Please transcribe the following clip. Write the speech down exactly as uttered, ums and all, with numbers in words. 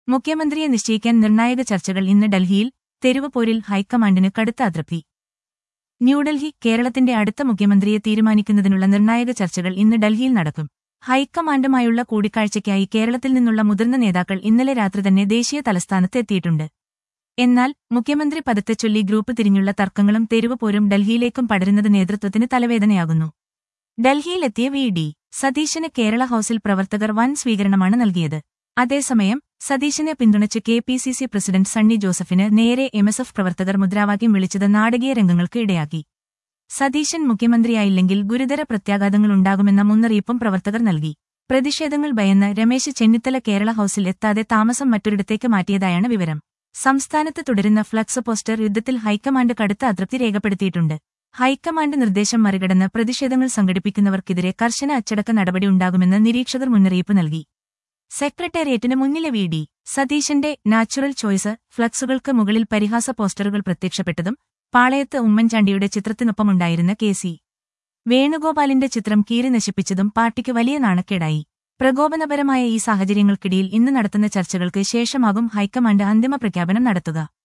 മുഖ്യമന്ത്രിയെ നിശ്ചയിക്കാൻ നിർണായക ചർച്ചകൾ ഇന്ന് ഡൽഹിയിൽ. തെരുവ് പോരിൽ ഹൈക്കമാൻഡിന് കടുത്ത അതൃപ്തി. ന്യൂഡൽഹി. കേരളത്തിന്റെ അടുത്ത മുഖ്യമന്ത്രിയെ തീരുമാനിക്കുന്നതിനുള്ള നിർണായക ചർച്ചകൾ ഇന്ന് ഡൽഹിയിൽ നടക്കും. ഹൈക്കമാൻഡുമായുള്ള കൂടിക്കാഴ്ചയ്ക്കായി കേരളത്തിൽ നിന്നുള്ള മുതിർന്ന നേതാക്കൾ ഇന്നലെ രാത്രി തന്നെ ദേശീയ തലസ്ഥാനത്ത് എത്തിയിട്ടുണ്ട്. എന്നാൽ മുഖ്യമന്ത്രി പദത്തെച്ചൊല്ലി ഗ്രൂപ്പ് തിരിഞ്ഞുള്ള തർക്കങ്ങളും തെരുവ് പോരും ഡൽഹിയിലേക്കും പടരുന്നത് നേതൃത്വത്തിന് തലവേദനയാകുന്നു. ഡൽഹിയിലെത്തിയ വി ഡി സതീശന് കേരള ഹൌസിൽ പ്രവർത്തകർ വൻ സ്വീകരണമാണ് നൽകിയത്. അതേസമയം സതീശനെ പിന്തുണച്ച് K P C C president Sunny ജോസഫിന് നേരെ എം എസ് എഫ് പ്രവർത്തകർ മുദ്രാവാക്യം വിളിച്ചത് നാടകീയ രംഗങ്ങൾക്ക് ഇടയാക്കി. സതീശൻ മുഖ്യമന്ത്രിയായില്ലെങ്കിൽ ഗുരുതര പ്രത്യാഘാതങ്ങളുണ്ടാകുമെന്ന മുന്നറിയിപ്പും പ്രവർത്തകർ നൽകി. പ്രതിഷേധങ്ങൾ ഭയന്ന് രമേശ് ചെന്നിത്തല കേരള ഹൌസിൽ എത്താതെ താമസം മറ്റൊരിടത്തേക്ക് മാറ്റിയതായാണ് വിവരം. സംസ്ഥാനത്ത് തുടരുന്ന ഫ്ലക്സ് പോസ്റ്റർ യുദ്ധത്തിൽ ഹൈക്കമാൻഡ് കടുത്ത അതൃപ്തി രേഖപ്പെടുത്തിയിട്ടുണ്ട്. ഹൈക്കമാൻഡ് നിർദ്ദേശം മറികടന്ന് പ്രതിഷേധങ്ങൾ സംഘടിപ്പിക്കുന്നവർക്കെതിരെ കർശന അച്ചടക്ക നടപടി ഉണ്ടാകുമെന്ന് നിരീക്ഷകർ മുന്നറിയിപ്പ് നൽകി. സെക്രട്ടേറിയറ്റിന് മുന്നിലെ വി ഡി സതീശന്റെ നാച്ചുറൽ ചോയ്സ് ഫ്ലക്സുകൾക്ക് മുകളിൽ പരിഹാസ പോസ്റ്ററുകൾ പ്രത്യക്ഷപ്പെട്ടതും പാളയത്ത് ഉമ്മൻചാണ്ടിയുടെ ചിത്രത്തിനൊപ്പമുണ്ടായിരുന്ന കെ സി വേണുഗോപാലിന്റെ ചിത്രം കീറി നശിപ്പിച്ചതും പാർട്ടിക്ക് വലിയ നാണക്കേടായി. പ്രകോപനപരമായ ഈ സാഹചര്യങ്ങൾക്കിടയിൽ ഇന്ന് നടത്തുന്ന ചർച്ചകൾക്ക് ശേഷമാകും ഹൈക്കമാൻഡ് അന്തിമ പ്രഖ്യാപനം നടത്തുക.